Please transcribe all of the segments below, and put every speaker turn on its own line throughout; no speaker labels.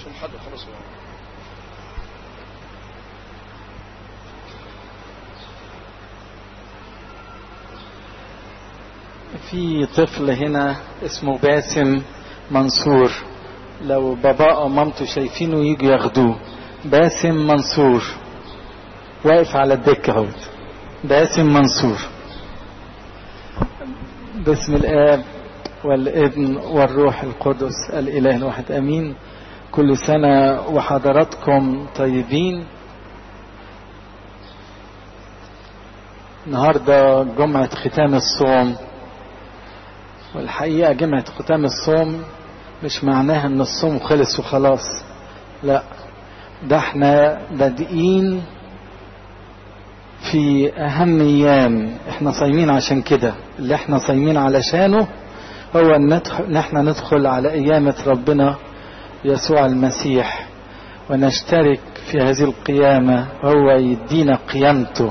خلصوا محدد خلصوا.
في طفل هنا اسمه باسم منصور، لو بابا او مامته شايفينه يجوا ياخدوه. باسم منصور واقف على الدكة اهو. باسم منصور. باسم الآب والابن والروح القدس الإله الواحد امين. كل سنة وحضراتكم طيبين. النهاردة جمعة ختام الصوم، والحقيقة جمعة ختام الصوم مش معناها ان الصوم خلص وخلاص، لا، ده احنا بادئين في اهم ايام احنا صايمين. عشان كده اللي احنا صايمين علشانه هو ان احنا ندخل على قيامة ربنا يسوع المسيح ونشترك في هذه القيامة. هو يدينا قيامته،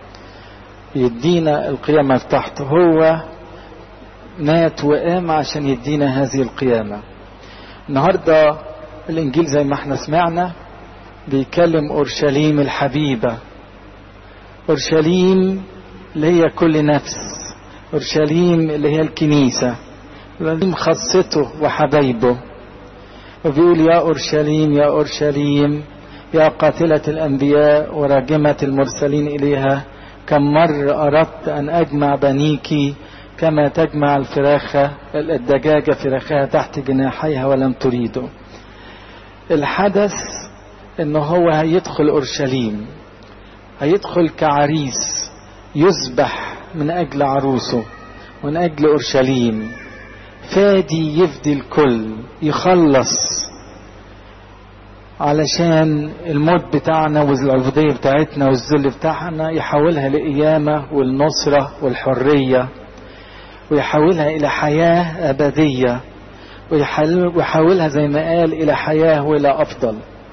يدينا القيامة بتاعته. هو مات وقام عشان يدينا هذه القيامة. النهاردة الانجيل زي ما احنا سمعنا بيكلم اورشليم الحبيبة، اورشليم اللي هي كل نفس، اورشليم اللي هي الكنيسة، اورشليم خاصته وحبايبه. وبيقول يا اورشليم يا اورشليم يا قاتلة الانبياء وراجمة المرسلين اليها، كم مرة اردت ان اجمع بنيك كما تجمع الدجاجة فراخها تحت جناحيها ولم تريدوا. الحدث انه هو هيدخل اورشليم، هيدخل كعريس يذبح من اجل عروسه ومن اجل اورشليم، فادي يفدي الكل، يخلص علشان الموت بتاعنا والعبودية بتاعتنا والذل بتاعنا يحولها لقيامة والنصرة والحرية، ويحولها الى حياة ابدية، ويحولها زي ما قال الى حياة والى افضل.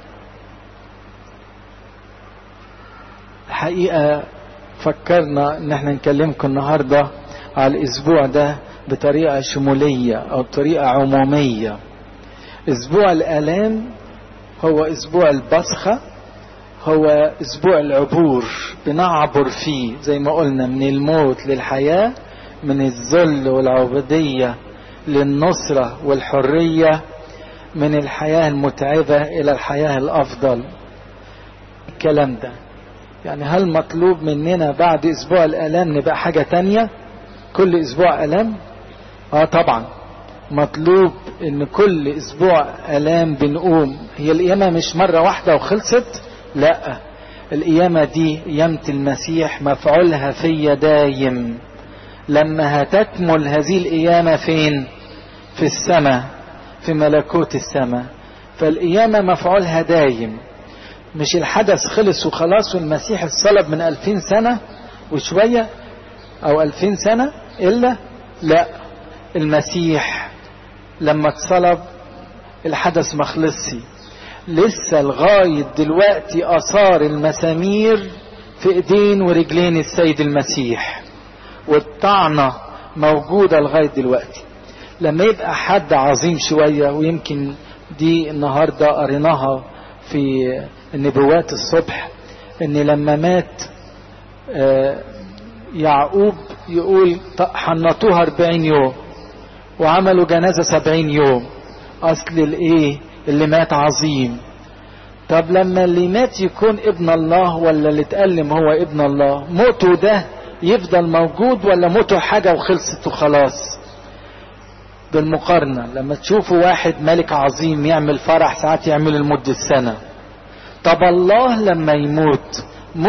الحقيقة فكرنا ان احنا نكلمكم النهاردة على الاسبوع ده بطريقة شمولية او طريقة عمومية. اسبوع الالام هو اسبوع البصخة، هو اسبوع العبور، بنعبر فيه زي ما قلنا من الموت للحياة، من الذل والعبودية للنصرة والحرية، من الحياة المتعبة إلى الحياة الأفضل. الكلام ده يعني هل مطلوب مننا بعد أسبوع الآلام نبقى حاجة تانية كل أسبوع آلام؟ طبعا مطلوب إن كل أسبوع آلام بنقوم. هي القيامة مش مرة واحدة وخلصت، لا، القيامة دي قيامة المسيح مفعولها فيا دايم. لما هتكمل هذه القيامة فين؟ في السماء، في ملكوت السماء. فالقيامة مفعولها دايم، مش الحدث خلص وخلاص والمسيح اتصلب من 2000 سنة وشوية او 2000 سنة الا لا، المسيح لما اتصلب الحدث ما خلصش، لسه لغاية دلوقتي اثار المسامير في ايدين ورجلين السيد المسيح، والطعنة موجودة لغاية دلوقتي. لما يبقى حد عظيم شوية، ويمكن دي النهاردة قريناها في النبوات الصبح، ان لما مات يعقوب يقول حنطوها 40 يوم وعملوا جنازة 70 يوم. اصل الايه اللي مات عظيم. طب لما اللي مات يكون ابن الله ولا اللي اتألم هو ابن الله، موته ده يفضل موجود ولا موته حاجة وخلصت وخلاص؟ بالمقارنة لما تشوفوا واحد ملك عظيم يعمل فرح ساعات يعمل لمدة سنة. طب الله لما يموت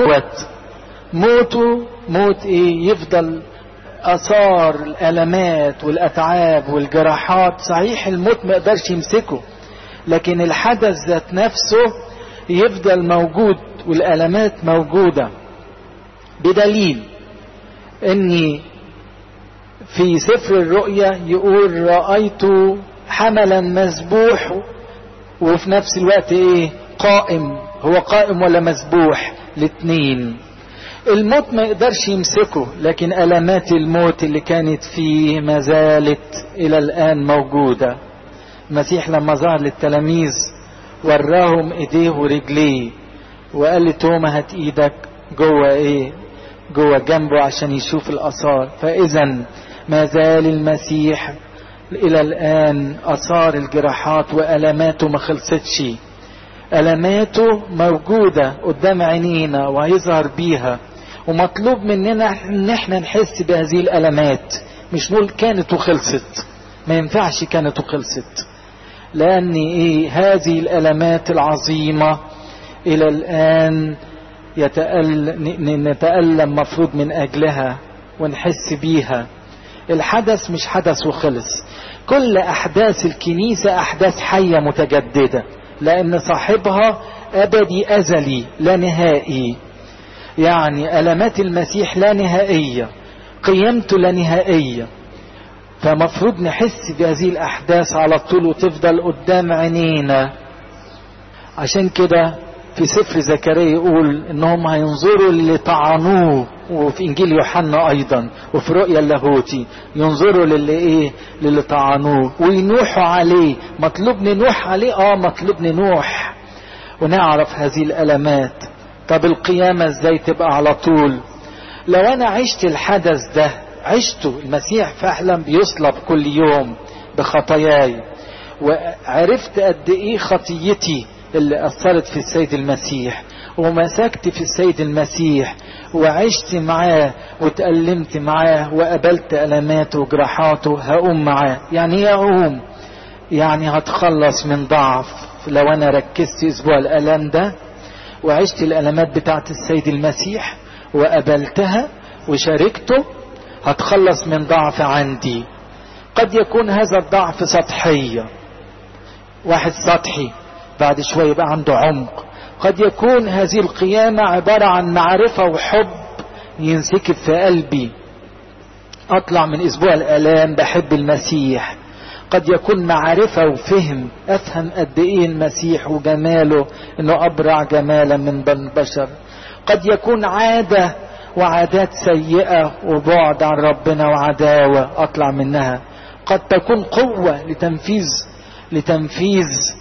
موته موت ايه؟ يفضل اثار الالمات والاتعاب والجراحات. صحيح الموت ما يقدرش يمسكه، لكن الحدث ذات نفسه يفضل موجود والالمات موجودة. بدليل اني في سفر الرؤيا يقول رأيت حملا مذبوح، وفي نفس الوقت ايه؟ قائم. هو قائم ولا مذبوح؟ الاتنين. الموت ما يقدرش يمسكه، لكن ألمات الموت اللي كانت فيه ما زالت إلى الآن موجودة. المسيح لما ظهر للتلاميذ وراهم ايديه ورجليه وقال لتوما هات ايدك جوه ايه، جوه جنبه عشان يشوف الاثار. فاذا ما زال المسيح الى الان اثار الجراحات والاماته ما خلصتش، ألماته موجودة قدام عينينا وهيظهر بيها، ومطلوب مننا ان احنا نحس بهذه الألمات، مش نقول كانت وخلصت. ما ينفعش كانت وخلصت، لأن هذه الألمات العظيمة إلى الآن نتألم مفروض من أجلها ونحس بيها. الحدث مش حدث وخلص، كل أحداث الكنيسة أحداث حية متجددة، لأن صاحبها أبدي أزلي لا نهائي. يعني ألمات المسيح لا نهائية، قيامته لا نهائية، فمفروض نحس بهذه الأحداث على طول وتفضل قدام عينينا. عشان كده في سفر زكريا يقول إنهم هينظروا اللي طعنوه، وفي إنجيل يوحنا أيضا وفي رؤيا اللاهوتي ينظروا للي طعنوه وينوحوا عليه. مطلوب ننوح عليه، مطلوب ننوح ونعرف هذه الألمات. طب القيامة ازاي تبقى على طول؟ لو أنا عشت الحدث ده، عشته، المسيح فعلا بيصلب كل يوم بخطاياي، وعرفت قد ايه خطيتي اللي أثرت في السيد المسيح، ومسكت في السيد المسيح وعشت معاه وتألمت معاه وقبلت ألماته وجراحاته، هقوم معاه. يعني ايه هقوم؟ يعني هتخلص من ضعف. لو أنا ركزت أسبوع الألم ده وعشت الألمات بتاعت السيد المسيح وقبلتها وشاركته، هتخلص من ضعف عندي. قد يكون هذا الضعف سطحية، واحد سطحي بعد شوية يبقى عنده عمق. قد يكون هذه القيامة عبارة عن معرفة وحب ينسكب في قلبي، أطلع من أسبوع الآلام بحب المسيح. قد يكون معرفة وفهم، أفهم قد إيه المسيح وجماله، إنه أبرع جمالا من البشر. قد يكون عادة وعادات سيئة وبعد عن ربنا وعداوة أطلع منها. قد تكون قوة لتنفيذ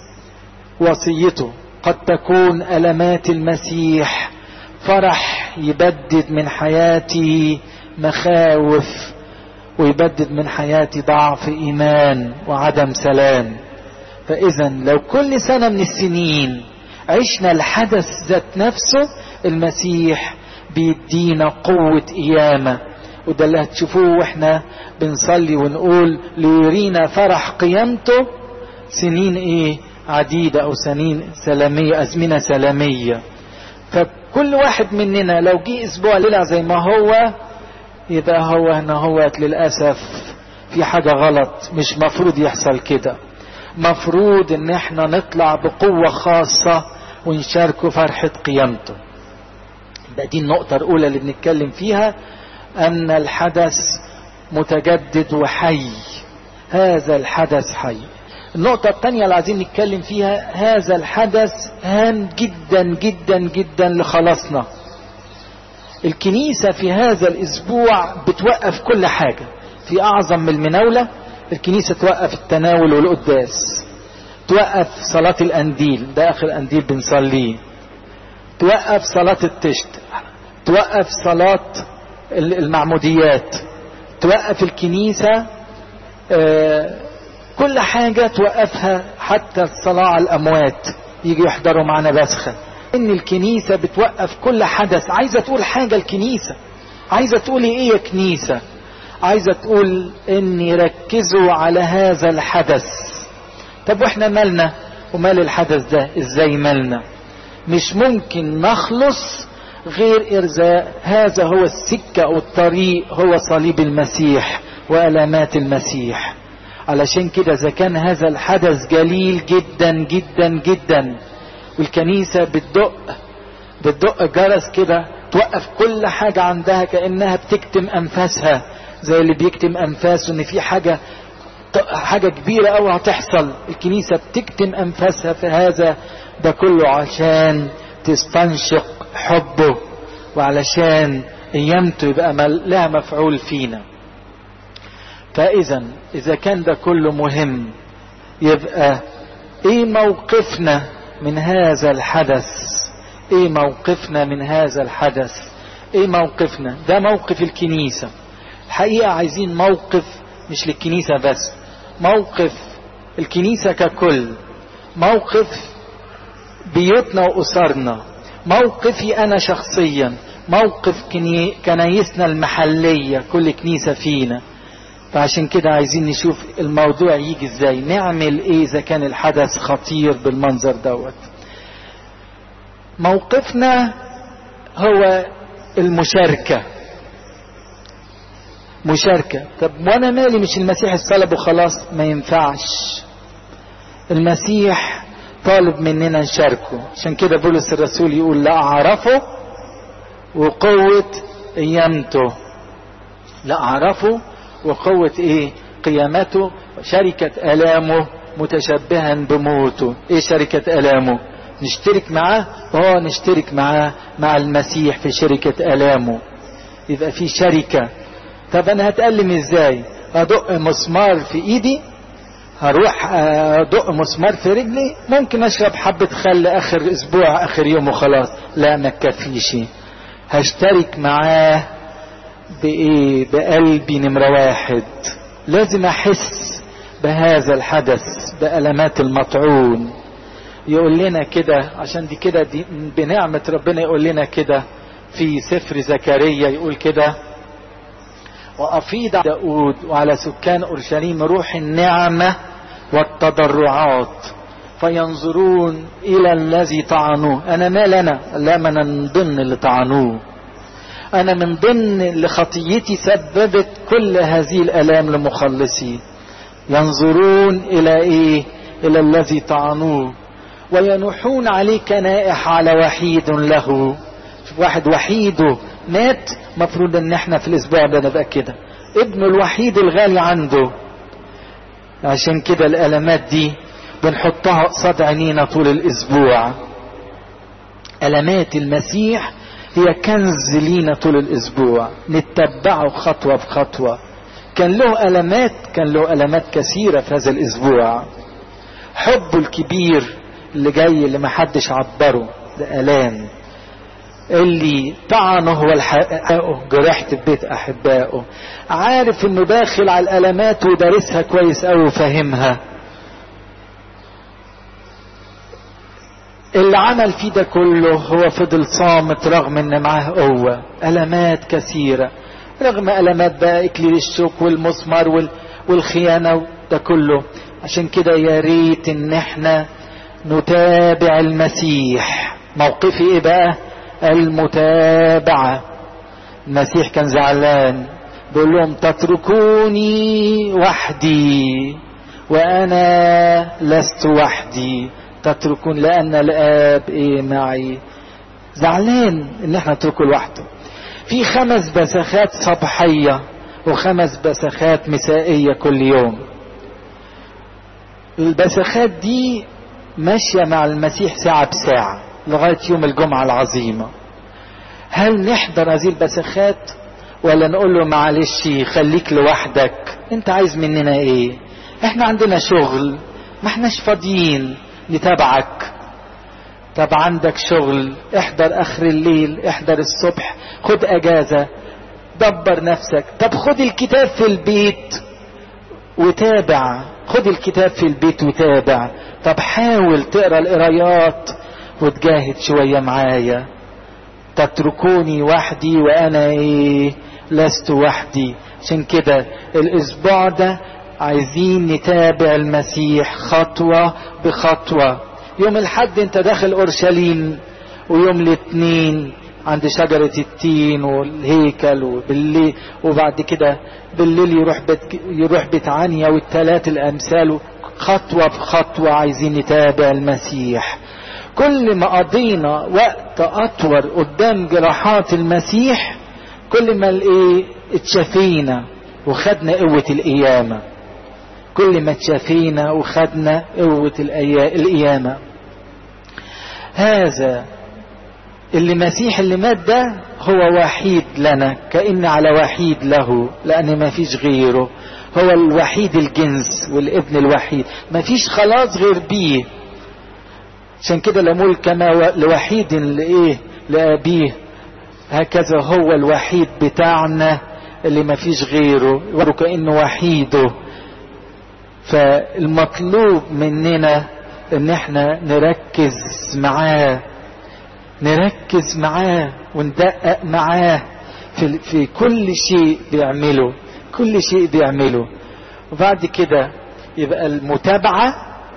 وصيته. قد تكون ألمات المسيح فرح يبدد من حياتي مخاوف، ويبدد من حياتي ضعف إيمان وعدم سلام. فإذا لو كل سنة من السنين عشنا الحدث ذات نفسه، المسيح بيدينا قوة قيامة. وده اللي هتشوفوه واحنا بنصلي ونقول ليرينا فرح قيامته سنين عديدة، او سنين سلامية، ازمنة سلامية. فكل واحد مننا لو جه اسبوع ليلة زي ما هو، يبقى هو هنا هو للأسف في حاجة غلط، مش مفروض يحصل كده. مفروض ان احنا نطلع بقوة خاصة ونشاركه فرحة قيامته. يبقى دي النقطة الأولى اللي بنتكلم فيها، أن الحدث متجدد وحي. هذا الحدث حي. النقطة الثانية اللي عايزين نتكلم فيها، هذا الحدث هام جدا جدا جدا لخلاصنا. الكنيسة في هذا الأسبوع بتوقف كل حاجة. في أعظم من المناولة الكنيسة توقف التناول والقداس، توقف صلاة الأنديل، ده آخر أنديل بنصليه، توقف صلاة التشت، توقف صلاة المعموديات، توقف الكنيسة كل حاجة توقفها، حتى الصلاة على الأموات يجي يحضروا معنا بسخة. إن الكنيسة بتوقف كل حدث. عايزة تقول حاجة الكنيسة، عايزة تقول إيه يا كنيسة؟ عايزة تقول إني ركزوا على هذا الحدث. طب وإحنا مالنا ومال الحدث ده؟ إزاي مالنا؟ مش ممكن نخلص غير إرزاء. هذا هو السكة أو الطريق، هو صليب المسيح وألامات المسيح. علشان كده إذا كان هذا الحدث جليل جدا جدا جدا، والكنيسة بتدق جرس كده، توقف كل حاجة عندها كأنها بتكتم أنفاسها، زي اللي بيكتم أنفاسه إن في حاجة كبيرة أو هتحصل. الكنيسة بتكتم أنفاسها في هذا ده كله عشان تستنشق حبه، وعلشان قيامته يبقى لها مفعول فينا. إذا كان ده كله مهم، يبقى ايه موقفنا من هذا الحدث؟ ايه موقفنا من هذا الحدث؟ ايه موقفنا؟ ده موقف الكنيسة. الحقيقة عايزين موقف مش للكنيسة بس، موقف الكنيسة ككل، موقف بيوتنا وأسرنا، موقفي أنا شخصيا، موقف كنايسنا المحلية، كل كنيسة فينا. فعشان كده عايزين نشوف الموضوع يجي ازاي، نعمل ايه اذا كان الحدث خطير بالمنظر دوت. موقفنا هو المشاركة. مشاركة. طب وانا مالي، مش المسيح الصلب وخلاص؟ ما ينفعش. المسيح طالب مننا نشاركه. عشان كده بولس الرسول يقول لا اعرفه وقوة قيامته، لا اعرفه وقوة ايه؟ قيامته، شركة الامه متشبها بموته. ايه شركة الامه؟ نشترك معاه، نشترك معاه مع المسيح في شركة الامه، يبقى في شركة. طب انا هتألم ازاي؟ ادق مسمار في ايدي، هروح ادق مسمار في رجلي، ممكن اشرب حبة خل اخر اسبوع اخر يوم وخلاص. لا، ما تكفيش. هشترك معاه بايه؟ بقلبي نمرة واحد. لازم احس بهذا الحدث، بألمات المطعون. يقول لنا كده، عشان دي كده دي بنعمة ربنا، يقول لنا كده في سفر زكريا، يقول كده وأفيض على داود وعلى سكان أورشليم روح النعمة والتضرعات فينظرون إلى الذي طعنوه. أنا مال أنا؟ لا، ما أنا من ضمن اللي طعنوه، أنا من ضمن اللي خطيتي سببت كل هذه الآلام لمخلصي. ينظرون إلى إيه؟ إلى الذي طعنوه وينوحون عليه كنائح على وحيد له. واحد وحيده مات، مفروض ان احنا في الاسبوع ده نبقى كده، ابنه الوحيد الغالي عنده. عشان كده الالمات دي بنحطها قصاد عينينا طول الاسبوع. المات المسيح هي كنز لينا طول الاسبوع، نتبعه خطوة بخطوة. كان له الامات كثيرة في هذا الاسبوع. حبه الكبير اللي جاي اللي ما حدش عبره، ده الام. اللي طعنه والحقه، جرحت ببيت احبائه. عارف انه داخل على الالمات ودارسها كويس قوي وفاهمها. اللي عمل فيه ده كله هو فضل صامت رغم ان معاه قوة. الامات كثيرة، رغم الامات بقى اكليل الشوك والمسمار والخيانة ده كله. عشان كده يا ريت ان احنا نتابع المسيح. موقفي ايه بقى؟ المتابعة. المسيح كان زعلان، بيقول لهم تتركوني وحدي وانا لست وحدي. تتركون لان الاب ايه معي. زعلان ان احنا نتركه لوحده. في 5 بسخات صباحية و5 بسخات مسائية كل يوم. البسخات دي ماشية مع المسيح ساعة بساعة لغاية يوم الجمعة العظيمة. هل نحضر هذه البسخات ولا نقول له معلش خليك لوحدك، انت عايز مننا ايه؟ احنا عندنا شغل، ما احناش فاضيين نتابعك. طب عندك شغل، احضر اخر الليل، احضر الصبح، خد اجازة، دبر نفسك. طب خد الكتاب في البيت وتابع، خد الكتاب في البيت وتابع. طب حاول تقرأ القرايات وتجاهد شوية معايا. تتركوني وحدي وانا ايه؟ لست وحدي. عشان كده الاسبوع ده عايزين نتابع المسيح خطوة بخطوة. يوم الحد انت داخل اورشليم، ويوم الاثنين عند شجرة التين والهيكل، وبالليل وبعد كده بالليل يروح بيت عنيا والثلاث الامثال. خطوة بخطوة عايزين نتابع المسيح. كل ما قضينا وقت اطول قدام جراحات المسيح، كل ما الايه اتشافينا وخدنا قوة القيامة. كل ما اتشافينا وخدنا قوة القيامة. هذا اللي مسيح اللي مات ده هو وحيد لنا، كأن على وحيد له، لأن ما فيش غيره. هو الوحيد الجنس والابن الوحيد، ما فيش خلاص غير بيه. عشان كده لمول كما لوحيد لإيه لأبيه هكذا هو الوحيد بتاعنا اللي ما فيش غيره وكأنه وحيده. فالمطلوب مننا ان احنا نركز معاه وندقق معاه في كل شيء بيعمله. وبعد كده يبقى المتابعة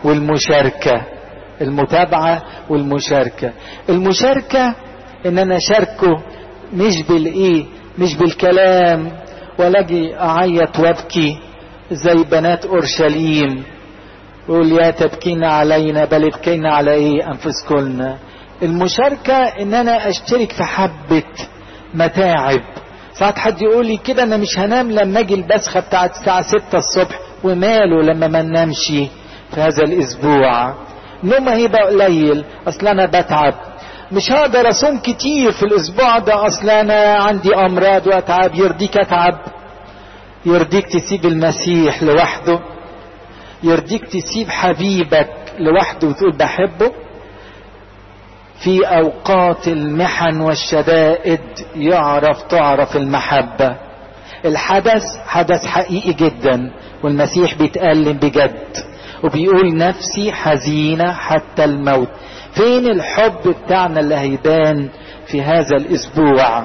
المشاركة ان انا اشاركه مش بالكلام ولا اجي اعيط وابكي زي بنات اورشليم يقول يا تبكين علينا بل ابكينا على انفسكن. المشاركة ان انا اشترك في حبة متاعب. ساعات حد يقول لي كده انا مش هنام لما اجي البسخة بتاعت الساعة 6 الصبح، وماله لما ما ننامش في هذا الاسبوع؟ نوم هيبقى قليل، اصل انا بتعب، مش هقدر اصوم كتير في الاسبوع ده، اصل انا عندي امراض واتعب. يرضيك اتعب؟ يرضيك تسيب المسيح لوحده؟ يرضيك تسيب حبيبك لوحده وتقول بحبه؟ في اوقات المحن والشدائد تعرف المحبة. الحدث حدث حقيقي جدا، والمسيح بيتألم بجد وبيقول نفسي حزينة حتى الموت. فين الحب بتاعنا اللي هيبان في هذا الاسبوع؟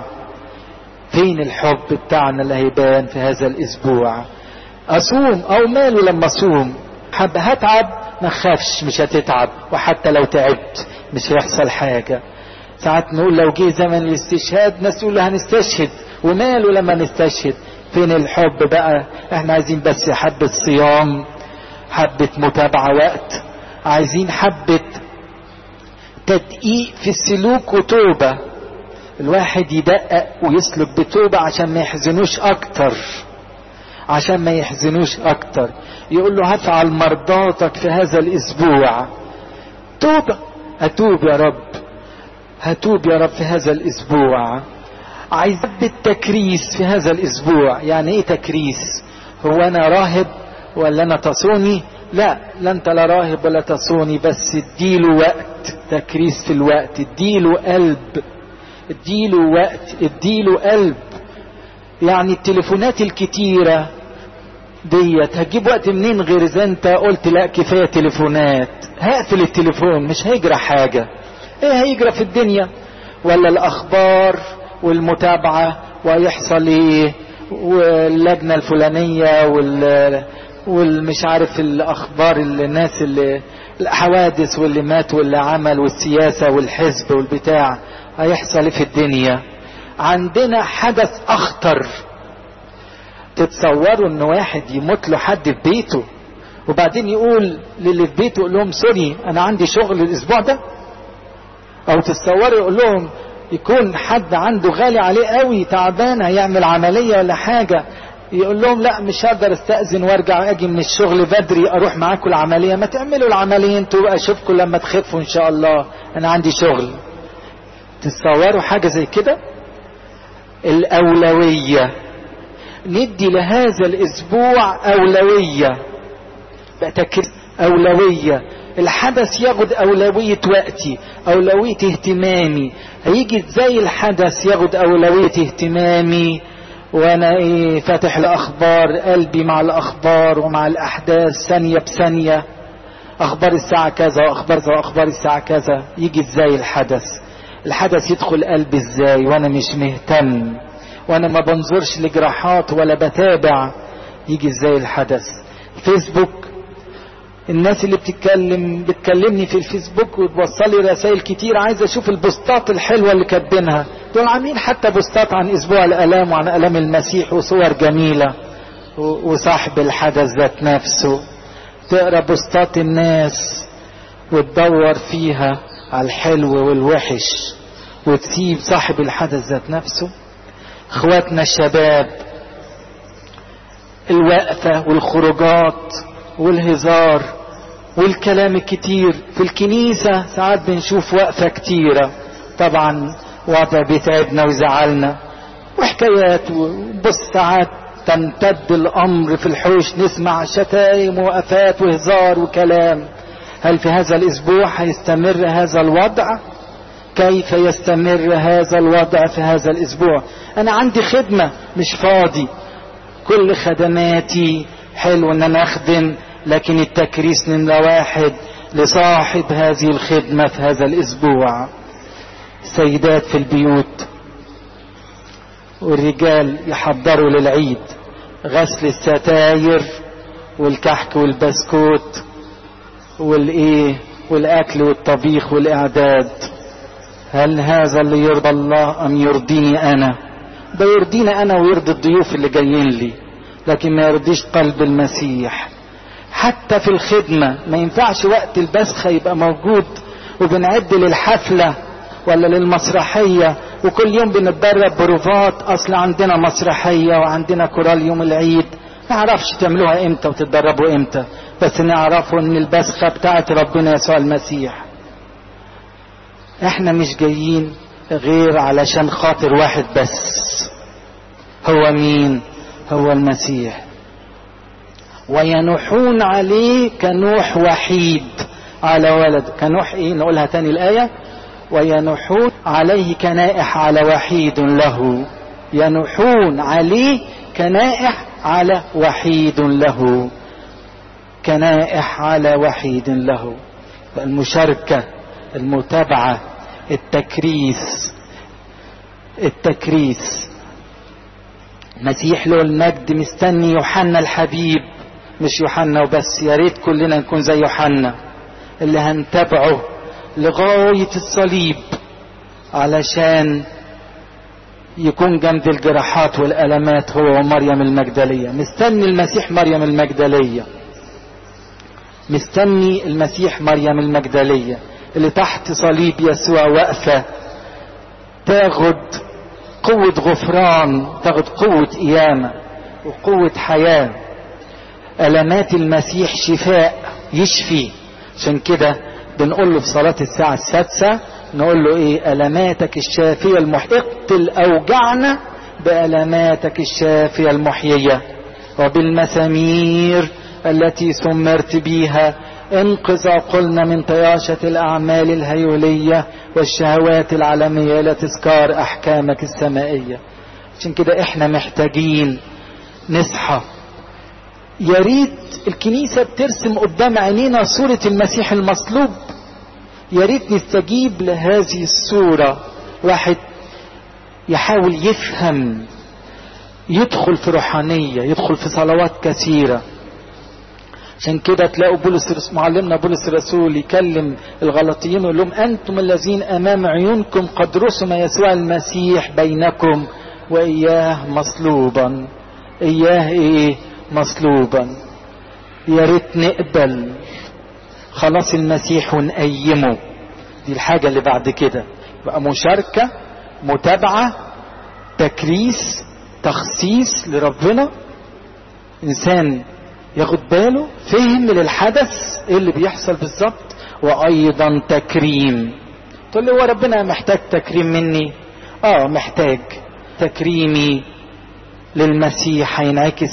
اصوم او ماله لما اصوم؟ هتعب؟ ما تخافش، مش هتتعب، وحتى لو تعبت مش هيحصل حاجة. ساعات نقول لو جه زمن الاستشهاد ناس تقول هنستشهد، وماله لما نستشهد؟ فين الحب بقى؟ احنا عايزين بس حبة صيام، حبة متابعة وقت، عايزين حبة تدقيق في السلوك وتوبة. الواحد يدقق ويسلك بتوبة عشان ما يحزنوش اكتر. يقول له هفعل مرضاتك في هذا الاسبوع. توبة، هتوب يا رب في هذا الاسبوع. عايز بالتكريس في هذا الاسبوع. يعني ايه تكريس؟ هو انا راهب ولا انا تصوني؟ لا انت لا راهب ولا تصوني، بس اديله وقت تكريس في الوقت، اديله قلب. يعني التليفونات الكتيرة ديت هتجيب وقت منين غير اذا انت قلت لا كفاية تليفونات، هقفل التليفون، مش هيجرى حاجة. ايه هيجرى في الدنيا؟ ولا الاخبار والمتابعة ويحصل ايه، واللجنة الفلانية والمش عارف الاخبار، الناس اللي الحوادث واللي مات واللي عمل، والسياسة والحزب والبتاع، هيحصل في الدنيا. عندنا حدث اخطر. تتصوروا ان واحد يموت له حد في بيته وبعدين يقول للي في بيته، يقول لهم سوري انا عندي شغل الاسبوع ده؟ او تتصوروا يقول لهم يكون حد عنده غالي عليه قوي تعبان هيعمل عملية ولا حاجة، يقول لهم لا مش هقدر استأذن وارجع اجي من الشغل بدري اروح معاكم العملية. ما تعملوا العملية انتوا، اشوفكم لما تخفوا ان شاء الله، انا عندي شغل. تتصوروا حاجة زي كده؟ الأولوية، ندي لهذا الأسبوع أولوية، أولوية. الحدث ياخد أولوية وقتي، أولوية اهتمامي. هيجي زي الحدث ياخد أولوية اهتمامي، وأنا فاتح الأخبار، قلبي مع الأخبار ومع الأحداث ثانية بثانية، أخبار الساعة كذا وأخبار الساعة كذا. يجي ازاي الحدث يدخل قلبي ازاي وانا مش مهتم، وانا ما بنظرش لجراحات ولا بتابع؟ يجي ازاي الحدث؟ فيسبوك، الناس اللي بتكلمني في الفيسبوك وتوصل لي رسائل كتير، عايز اشوف البوستات الحلوة اللي كاتبينها دول، عاملين حتى بوستات عن اسبوع الالام وعن الام المسيح وصور جميلة، وصاحب الحدث ذات نفسه تقرأ بوستات الناس وتدور فيها على الحلو والوحش وتسيب صاحب الحدث ذات نفسه. اخواتنا الشباب، الوقفة والخروجات والهزار والكلام الكتير في الكنيسة، ساعات بنشوف وقفة كتيرة، طبعا وضع بيتعبنا ويزعلنا وحكايات، وبص ساعات تمتد الامر في الحوش، نسمع شتايم ووقفات وهزار وكلام. هل في هذا الاسبوع هيستمر هذا الوضع؟ كيف يستمر هذا الوضع في هذا الاسبوع؟ انا عندي خدمة مش فاضي، كل خدماتي حلو ان انا اخدم، لكن التكريس نمرة واحد لصاحب هذه الخدمة في هذا الاسبوع. سيدات في البيوت والرجال يحضروا للعيد غسل الستاير والكحك والبسكوت والاكل والطبيخ والاعداد. هل هذا اللي يرضى الله ام يرضيني انا؟ ده يرضيني انا ويرضي الضيوف اللي جايين لي، لكن ما يرضيش قلب المسيح. حتى في الخدمة ما ينفعش وقت البسخة يبقى موجود وبنعد للحفلة ولا للمسرحية وكل يوم بنتدرب بروفات، اصل عندنا مسرحية وعندنا كورال يوم العيد. ما نعرفش تعملوها امتى وتتدربوا امتى، بس نعرفوا ان البسخة بتاعت ربنا يسوع المسيح. احنا مش جايين غير علشان خاطر واحد بس، هو مين؟ هو المسيح. وينوحون عليه كنوح وحيد على ولد. كنوح ايه؟ نقولها تاني الآية. وينوحون عليه كنائح على وحيد له. ينوحون عليه كنائح على وحيد له. كنائح على وحيد له. المشاركة، المتابعة، التكريس. مسيح له المجد مستني يوحنا الحبيب، مش يوحنا وبس، يا ريت كلنا نكون زي يوحنا اللي هنتابعه لغاية الصليب علشان يكون جنب الجراحات والألمات هو ومريم المجدلية. مستني المسيح مريم المجدلية، مستني المسيح مريم المجدلية اللي تحت صليب يسوع واقفة تاخد قوة غفران، تاخد قوة قيامة وقوة حياة. ألمات المسيح شفاء، يشفي. عشان كده بنقول له في صلاة الساعة 6 نقول له ايه؟ ألماتك الشافية المحيية، اقتل أوجعنا بألماتك الشافية المحيية، وبالمسامير التي سمرت بيها انقذ عقولنا من طياشة الأعمال الهيولية والشهوات العالمية لا تذكار أحكامك السمائية. عشان كده احنا محتاجين نصحى. يا ريت الكنيسة بترسم قدام عينينا صورة المسيح المصلوب، يا ريت نستجيب لهذه الصورة. واحد يحاول يفهم، يدخل في روحانية، يدخل في صلوات كثيرة. عشان كده تلاقوا معلمنا بولس الرسول يكلم الغلطيين ويقول لهم أنتم الذين أمام عيونكم قد رسم يسوع المسيح بينكم وإياه مصلوبا. إياه إيه؟ مصلوبا. يا ريت نقبل خلاص المسيح ونقيمه. دي الحاجة اللي بعد كده بقى مشاركة، متابعة، تكريس، تخصيص لربنا. إنسان ياخد باله، فهم للحدث ايه اللي بيحصل بالظبط، وايضا تكريم. تقول لي هو ربنا محتاج تكريم مني؟ محتاج. تكريمي للمسيح هينعكس،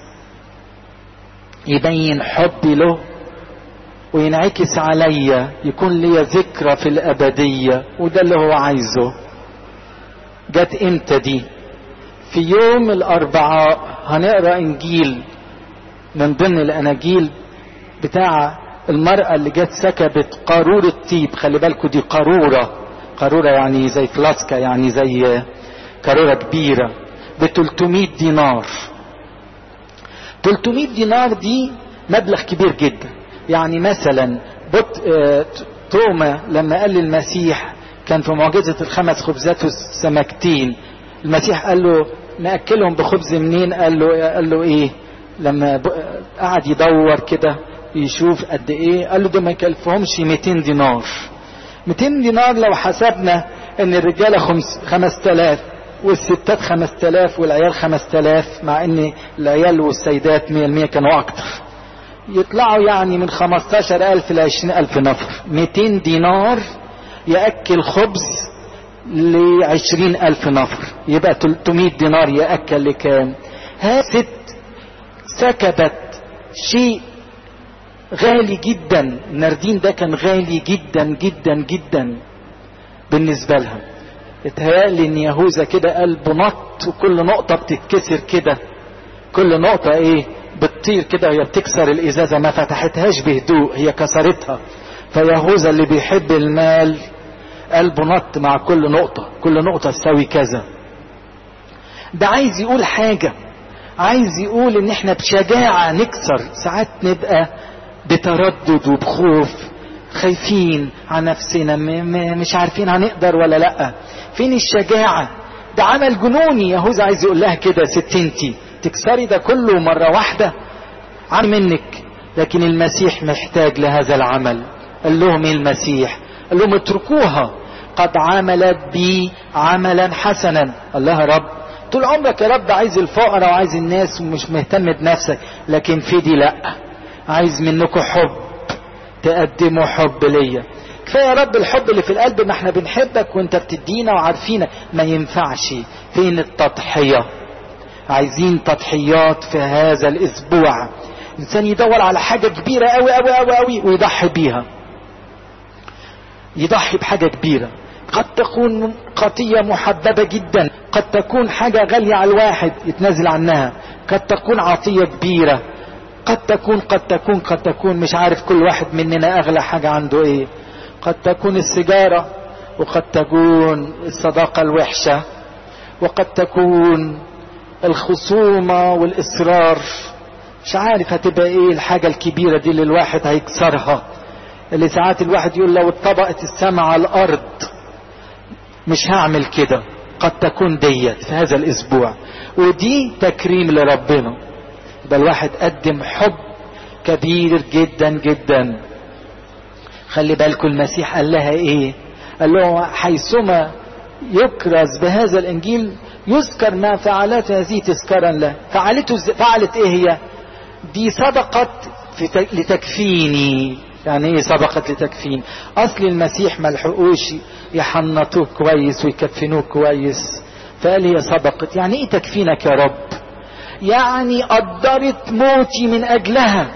يبين حبي له وينعكس عليا، يكون لي ذكرى في الابدية، وده اللي هو عايزه. جت امتى دي؟ في يوم الاربعاء هنقرأ انجيل من ضمن الاناجيل بتاع المرأة اللي جت سكبت قارورة طيب. خلي بالكوا دي قارورة يعني زي فلاسكا، يعني زي قارورة كبيرة ب 300 دينار. 300 دينار دي مبلغ كبير جدا. يعني مثلا توما لما قال للمسيح كان في معجزة الخمس خبزات والسمكتين، المسيح قال له نأكلهم بخبز منين؟ قال له ايه؟ لما قعد يدور كده يشوف قد ايه، قال له ده ما يكلفهمش 200 دينار. 200 دينار لو حسبنا ان الرجاله 5000 والستات 5000 والعيال 5000، مع ان العيال والسيدات 100% كانوا اكتر، يطلعوا يعني من 15000 ل 20000 نفر. 200 دينار يأكل خبز ل 20000 نفر، يبقى 300 دينار يأكل لكام؟ ست سكبت شيء غالي جدا. الناردين ده كان غالي جدا جدا جدا بالنسبة لها. اتهيألي ان يهوذا كده قلبه نط، وكل نقطة بتتكسر كده، كل نقطة ايه بتطير كده وهي بتكسر الازازة، ما فتحتهاش بهدوء، هي كسرتها. فيهوذا اللي بيحب المال قلبه نط مع كل نقطة، كل نقطة تساوي كذا. ده عايز يقول حاجة، عايز يقول ان احنا بشجاعة نكسر. ساعات نبقى بتردد وبخوف، خايفين على نفسنا، مش عارفين هنقدر ولا لا. فين الشجاعة؟ ده عمل جنوني. يهوذا عايز يقول لها كده، ست انتي تكسري ده كله مرة واحدة؟ عن منك. لكن المسيح محتاج لهذا العمل. قال لهم ايه المسيح؟ قال لهم اتركوها، قد عملت بي عملا حسنا. قال لها رب طول عمرك يا رب عايز الفقراء وعايز الناس ومش مهتم بنفسك، لكن في دي لا، عايز منكم حب، تقدموا حب ليا. كفايه يا رب الحب اللي في القلب، ما احنا بنحبك وانت بتدينا وعارفينك. ما ينفعش. فين التضحية؟ عايزين تضحيات في هذا الاسبوع. انسان يدور على حاجة كبيرة قوي قوي قوي قوي ويضحي بيها، يضحي بحاجة كبيرة. قد تكون خطية محببة جدا، قد تكون حاجة غالية على الواحد يتنازل عنها، قد تكون عطية كبيرة، قد تكون مش عارف كل واحد مننا اغلى حاجة عنده ايه. قد تكون السيجارة، وقد تكون الصداقة الوحشة، وقد تكون الخصومة والإصرار. مش عارف هتبقى ايه الحاجة الكبيرة دي اللي الواحد هيكسرها، اللي ساعات الواحد يقول لو اتطبقت السماء على الأرض مش هعمل كده. قد تكون ديت في هذا الأسبوع، ودي تكريم لربنا. يبقى الواحد قدم حب كبير جدا جدا. خلي بالكم المسيح قال لها ايه؟ قال له حيثما يكرز بهذا الانجيل يذكر ما فعلته هذه تذكارا له. فعلت ايه هي؟ دي صدقت لتكفيني. يعني ايه صدقت لتكفين؟ اصل المسيح ملحقوش يحنطوه كويس ويكفنوه كويس، فقال هي صدقت. يعني ايه تكفينك يا رب؟ يعني قدرت موتي من اجلها.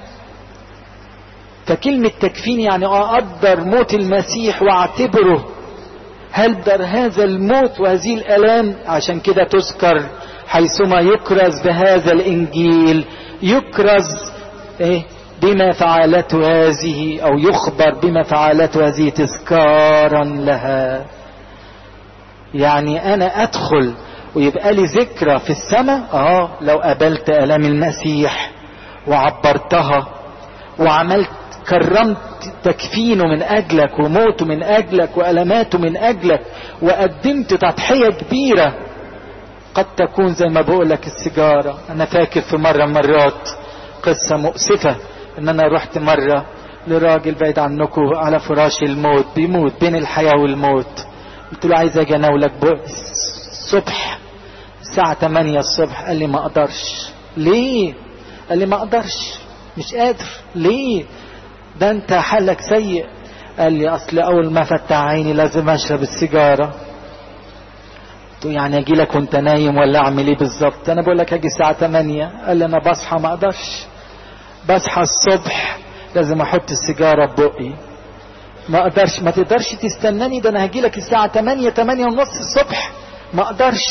فكلمة تكفين يعني اقدر موت المسيح واعتبره هلدر هذا الموت وهذه الالام. عشان كده تذكر حيثما يكرز بهذا الانجيل، يكرز ايه؟ بما فعلته هذه، او يخبر بما فعلته هذه تذكارا لها. يعني انا ادخل ويبقى لي ذكرى في السماء لو قابلت الام المسيح وعبرتها وعملت كرمت تكفينه من اجلك وموته من اجلك والاماته من اجلك وقدمت تضحية كبيرة. قد تكون زي ما بقول لك السيجارة. انا فاكر في مرة مرات قصة مؤسفة، ان انا رحت مرة لراجل بعيد عنكم على فراش الموت، بيموت بين الحياة والموت. قلت له عايز اجي اناولك الصبح الساعة 8 الصبح. قال لي ما اقدرش. ليه؟ قال لي ما اقدرش، مش قادر. ليه؟ ده انت حالك سيء. قال لي اصل اول ما فتح عيني لازم اشرب السيجارة. قلت له يعني اجي لك وانت نايم ولا اعمل ايه بالظبط؟ انا بقول لك اجي الساعة 8. قال لي انا بصحى ما اقدرش، بصحى الصبح لازم احط السيجارة ببقي، ما اقدرش. ما تقدرش تستناني؟ ده انا هجي لك الساعة 8 ونص الصبح، ما اقدرش.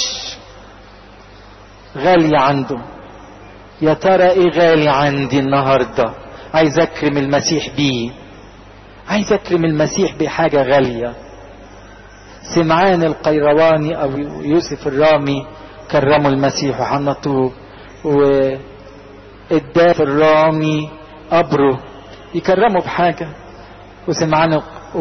غالي عنده. يا ترى ايه غالي عندي النهاردة؟ عايز اكرم المسيح بيه، عايز اكرم المسيح بحاجة غالية. سمعان القيرواني او يوسف الرامي كرموا المسيح وحنطوه، واداه الرامي قبره يكرمه بحاجة. وسمعان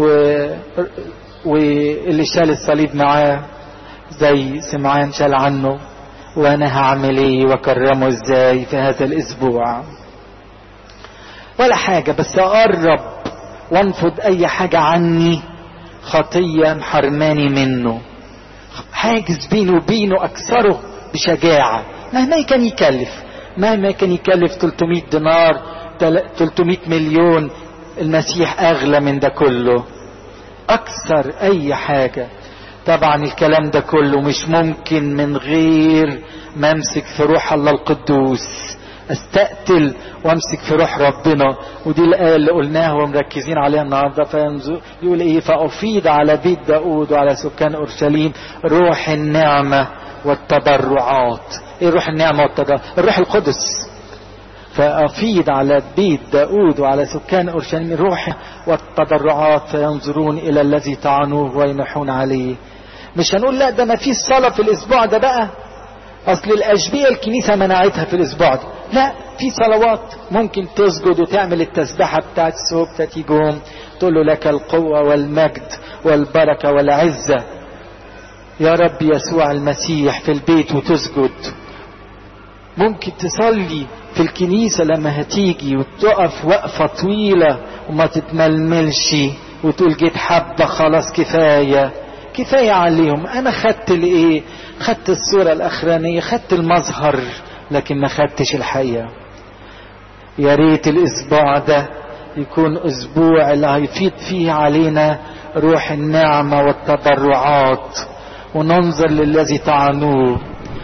واللي شال الصليب معاه زي سمعان شال عنه. وانا هعمل ايه واكرمه ازاي في هذا الاسبوع؟ ولا حاجة، بس اقرب وانفض اي حاجة عني خطية محرماني منه، حاجز بينه وبينه اكسره بشجاعة مهما كان يكلف. مهما كان يكلف 300 دينار 300 مليون، المسيح اغلى من ده كله. اكثر اي حاجة. طبعا الكلام ده كله مش ممكن من غير ما امسك في روح الله القدوس استقتل وامسك في روح ربنا. ودي الآية اللي قلناها ومركزين عليها النهاردة. يقول ايه؟ فأفيض على بيت داود وعلى سكان أورشليم روح النعمة والتضرعات. ايه روح النعمة والتضرعات؟ الروح القدس. فأفيض على بيت داود وعلى سكان أورشليم روح والتضرعات فينظرون إلى الذي طعنوه وينحون عليه. مش هنقول لا ده ما فيش صلاة في الأسبوع ده بقى، أصل الأشبية الكنيسة منعتها في الأسبوع ده. لا، في صلوات ممكن تسجد وتعمل التسبحة بتاعت السوق تيجوم، تقول له لك القوة والمجد والبركة والعزة يا رب يسوع المسيح في البيت وتسجد. ممكن تصلي في الكنيسة لما هتيجي وتقف وقفة طويلة وما تتململش وتقول جيت حبة خلاص كفاية عليهم. انا خدت الايه؟ خدت الصورة الاخرانية، خدت المظهر، لكن ما خدتش الحقيقة. يا ريت الاسبوع ده يكون اسبوع اللي هيفيض فيه علينا روح النعمة والتضرعات، وننظر للذي طعنوه،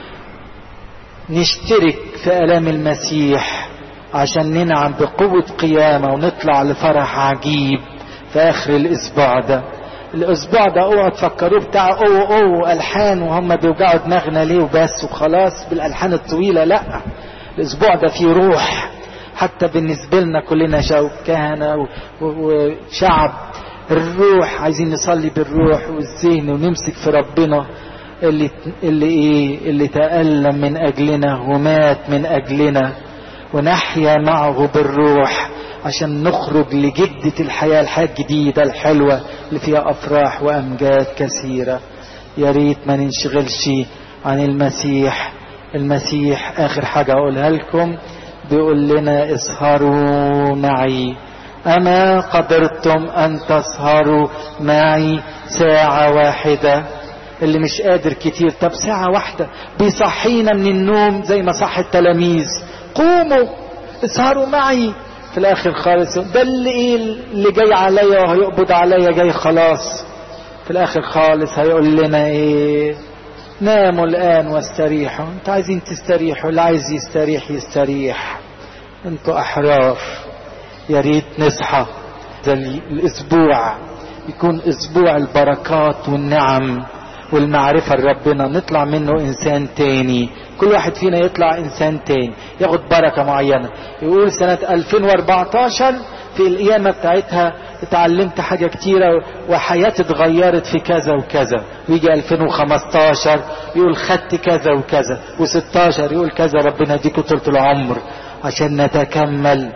نشترك في آلام المسيح عشان ننعم بقوة قيامة ونطلع لفرح عجيب في آخر الأسبوع ده. الأسبوع ده اوعوا تفكروا بتاع أو ألحان وهم بيوجعوا دماغنا ليه وبس وخلاص بالألحان الطويلة. لا، الأسبوع ده فيه روح. حتى بالنسبة لنا كلنا كهنة وشعب الروح، عايزين نصلي بالروح والذهن ونمسك في ربنا اللي تألم من أجلنا ومات من أجلنا، ونحيا معه بالروح عشان نخرج لجدة الحياة الجديدة الحلوة اللي فيها أفراح وأمجاد كثيرة. يا ريت ما ننشغلش عن المسيح. آخر حاجة أقولها لكم، بيقول لنا اسهروا معي. أما قدرتم أن تسهروا معي ساعة واحدة؟ اللي مش قادر كتير، طب ساعة واحدة بيصحينا من النوم زي ما صح التلاميذ. قوموا اسهروا معي. في الاخر خالص ده اللي جاي عليا وهيقبض عليا جاي خلاص. في الاخر خالص هيقول لنا ايه؟ ناموا الان واستريحوا. انتوا عايزين تستريحوا، اللي عايز يستريح، انتوا احرار. يا ريت نصحى ده الاسبوع يكون اسبوع البركات والنعم والمعرفة لربنا، نطلع منه انسان تاني. كل واحد فينا يطلع انسان تاني ياخد بركة معينة. يقول سنة 2014 في القيامة بتاعتها اتعلمت حاجة كتيرة وحياتي اتغيرت في كذا وكذا. ويجي 2015 يقول خدت كذا وكذا، و16 يقول كذا. ربنا يديكوا طولة العمر عشان نتكمل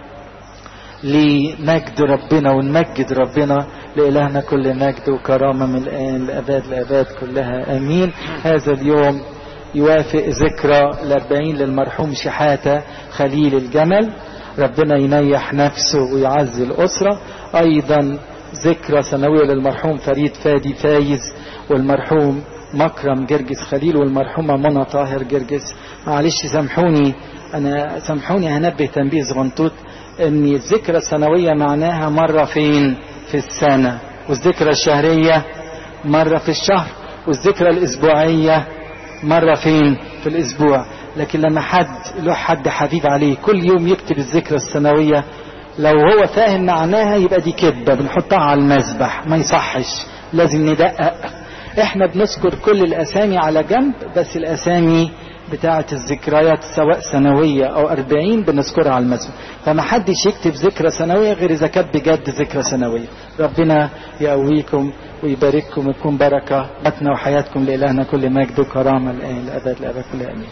لمجد ربنا ونمجد ربنا. لإلهنا كل مجد وكرامة من الآن لأباد لأباد كلها آمين. هذا اليوم يوافق ذكرى 40 للمرحوم شحاتة خليل الجمل، ربنا ينيح نفسه ويعزي الأسرة. أيضا ذكرى سنوية للمرحوم فريد فادي فايز والمرحوم مكرم جرجس خليل والمرحومة منى طاهر جرجس. معلش سامحوني هنبه تنبيه صغنطوط ان الذكرى السنوية معناها مرة فين في السنة، والذكرى الشهرية مرة في الشهر، والذكرى الاسبوعية مرة فين في الاسبوع. لكن لما حد حبيب عليه كل يوم يكتب الذكرى السنوية، لو هو فاهم معناها يبقى دي كذبة بنحطها على المذبح، ما يصحش. لازم ندقق. احنا بنذكر كل الاسامي على جنب، بس الاسامي بتاعة الذكريات سواء سنوية او 40 بنذكرها على المذبح. فما حدش يكتب ذكرى سنوية غير اذا كانت بجد ذكرى سنوية. ربنا يقويكم ويبارككم ويكون بركة حياتنا وحياتكم. لإلهنا كل مجد وكرامة الآن لأبد لأبد كل آمين.